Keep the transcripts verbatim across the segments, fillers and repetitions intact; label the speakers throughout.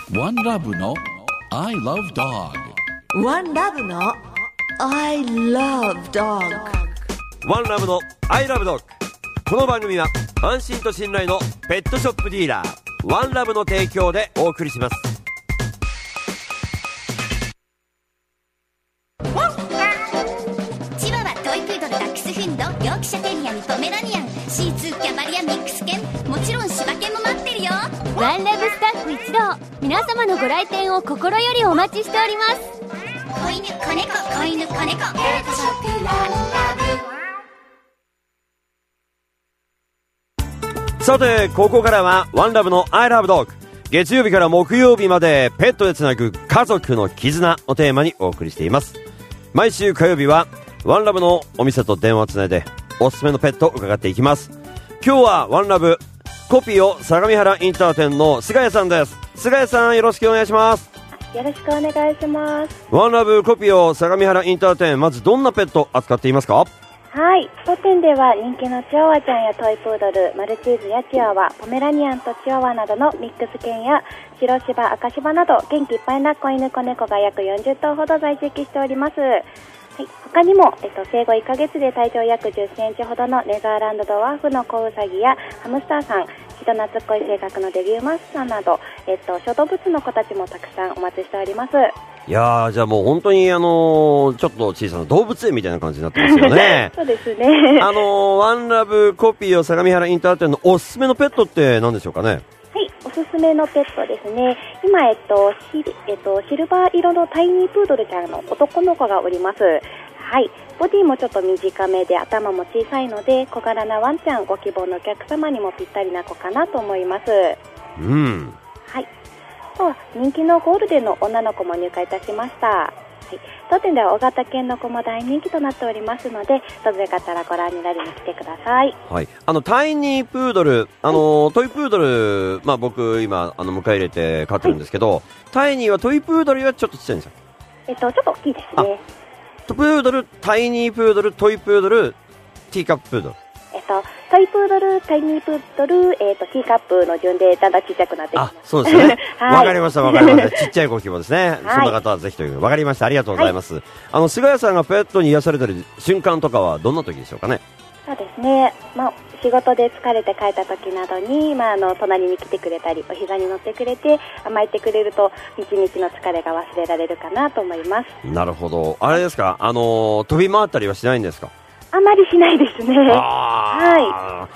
Speaker 1: ワンラブの I love dog。
Speaker 2: ワンラブの I love dog。
Speaker 3: ワンラブの I love dog。 この番組は安心と信頼のペットショップディーラーワンラブの提供でお送りします。
Speaker 4: チワワ、トイプードル、ダックスフンド、ヨークシャテリアにポメラニアン、シーツー、キャバリア、ミックス犬、もちろん柴犬も待ってるよ。
Speaker 5: ワンラブスタッフ一同、皆様のご来店を心よりお待ちしております。
Speaker 4: 子犬、子猫、子犬、子猫、ペットショップワンラ
Speaker 3: ブ。さて、ここからはワンラブの I love dog。 月曜日から木曜日までペットでつなぐ家族の絆をテーマにお送りしています。毎週火曜日はワンラブのお店と電話をつないでおすすめのペットを伺っていきます。今日はワンラブコピオ相模原インター店の菅谷さんです。菅谷さん、よろしくお願いします。
Speaker 6: よろしくお願いします。
Speaker 3: ワンラブコピオ相模原インター店、まずどんなペット扱っていますか？
Speaker 6: はい、当店では人気のチワワちゃんやトイプードル、マルチーズやチワワ、ポメラニアンとチワワなどのミックス犬や白柴、赤柴など元気いっぱいな子犬子猫が約よんじゅっとうほど在籍しております。はい、他にも、えっと、生後いっかげつで体長約じゅっセンチほどのネザーランドドワーフの子ウサギやハムスターさん、人懐っこい性格のデビューマスさんなど、えっと、小動物の子たちもたくさんお待ちしております。
Speaker 3: いやー、じゃあもう本当にあのー、ちょっと小さな動物園みたいな感じになってますよね。
Speaker 6: そうですね。
Speaker 3: あのー、ワンラブコピオ相模原インター店のおすすめのペットって何でしょうかね？
Speaker 6: はい、おすすめのペットですね。今、えっとシルえっと、シルバー色のタイニープードルちゃんの男の子がおります。はい、ボディもちょっと短めで頭も小さいので小柄なワンちゃん、ご希望のお客様にもぴったりな子かなと思います。
Speaker 3: うん。
Speaker 6: はい。と人気のゴールデンの女の子も入荷いたしました。はい、当店では大型犬の子も大人気となっておりますので、どうぞよかったらご覧になりに来てください。
Speaker 3: はい、あのタイニープードル、あのー、トイプードル、まあ、僕今あの迎え入れて飼ってるんですけど、はい、タイニーはトイプードルよりはちょっとちっちゃいんですよ。
Speaker 6: えっとちょっと大きいですね。
Speaker 3: トプードル、タイニープードル、トイプードル、ティーカッププードル。
Speaker 6: えっとトイプードル、タイニープードル、えっとティーカップの順でだんだんちっちゃくなってきます。
Speaker 3: あ、そうですね。わ、はい、かりました、わかりました。ちっちゃいご希望ですね。はい、そんな方はぜひという。わかりました。ありがとうございます。はい、あの菅谷さんがペットに癒されてる瞬間とかはどんな時でしょうかね？
Speaker 6: そうですね。まあ仕事で疲れて帰った時などに、まあ、あの隣に来てくれたりお膝に乗ってくれて甘えてくれると一日の疲れが忘れられるかなと思います。
Speaker 3: なるほど。あれですか、あのー、飛び回ったりはしないんですか？
Speaker 6: あまりしないですね。
Speaker 3: はい、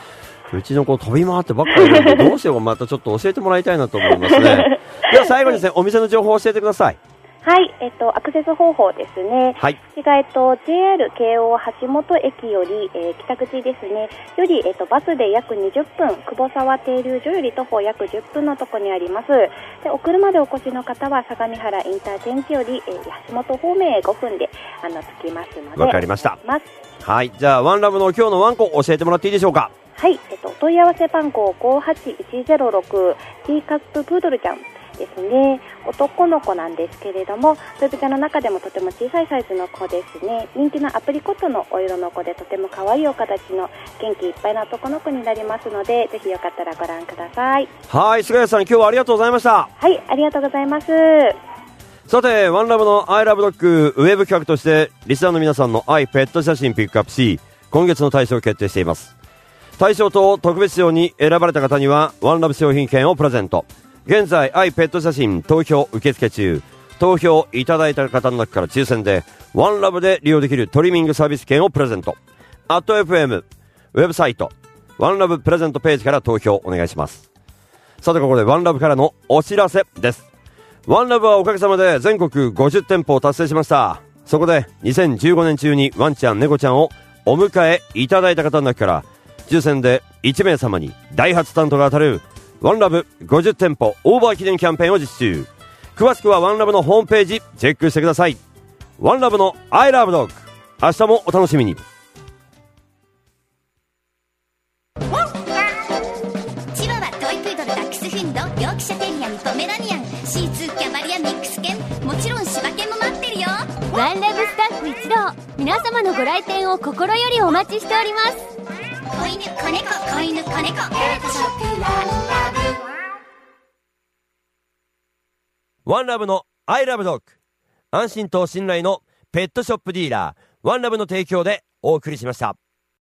Speaker 3: うちの子飛び回ってばっかりなんでどうしようか、またちょっと教えてもらいたいなと思いますね。では最後にですね、お店の情報を教えてください。
Speaker 6: はい、えっと、アクセス方法ですね。はい。えっと、ジェイアール 京王橋本駅より、えー、北口ですね。より、えっと、バスで約にじゅっぷん、久保沢停留所より徒歩約じゅっぷんのところにあります。で、お車でお越しの方は、相模原インターチェンジより、えー、橋本方面へごふんで、あの、着きますので。
Speaker 3: わかりました。はい。じゃあ、ワンラブの今日のワンコ教えてもらっていいでしょうか？
Speaker 6: はい。えっと、お問い合わせ番号ごはちいちゼロろく、ティーカッププードルちゃんですね。男の子なんですけれども、トイプちゃんの中でもとても小さいサイズの子ですね。人気のアプリコットのお色の子でとても可愛いお形の元気いっぱいな男の子になりますので、ぜひよかったらご覧ください。
Speaker 3: はい、菅谷さん、今日はありがとうございました。
Speaker 6: はい、ありがとうございます。
Speaker 3: さて、ワンラブの I love dog ウェブ企画としてリスナーの皆さんの愛ペット写真ピックアップし、今月の大賞を決定しています。大賞と特別賞に選ばれた方にはワンラブ商品券をプレゼント。現在愛ペット写真投票受付中。投票いただいた方の中から抽選でワンラブで利用できるトリミングサービス券をプレゼント。アット エフエム ウェブサイトワンラブプレゼントページから投票お願いします。さて、ここでワンラブからのお知らせです。ワンラブはおかげさまで全国ごじゅってんぽを達成しました。そこでにせんじゅうごねん中にワンちゃん猫ちゃんをお迎えいただいた方の中から抽選でいちめいさまにダイハツタントが当たるワンラブごじゅってんぽオーバー記念キャンペーンを実施中。詳しくはワンラブのホームページチェックしてください。ワンラブの I love dog、 明日もお楽しみに。
Speaker 4: チワワ、トイプードル、ダックスフンド、ヨークシャテリアにポメラニアン、シーツー、キャバリア、ミックス犬、もちろん柴犬も待ってるよ。
Speaker 5: ワンラブスタッフ一同、皆様のご来店を心よりお待ちしております。
Speaker 4: 子犬、子猫、子犬、子猫、ペットショップワンラブ。
Speaker 3: ワンラブの I love dog、 安心と信頼のペットショップディーラーワンラブの提供でお送りしました。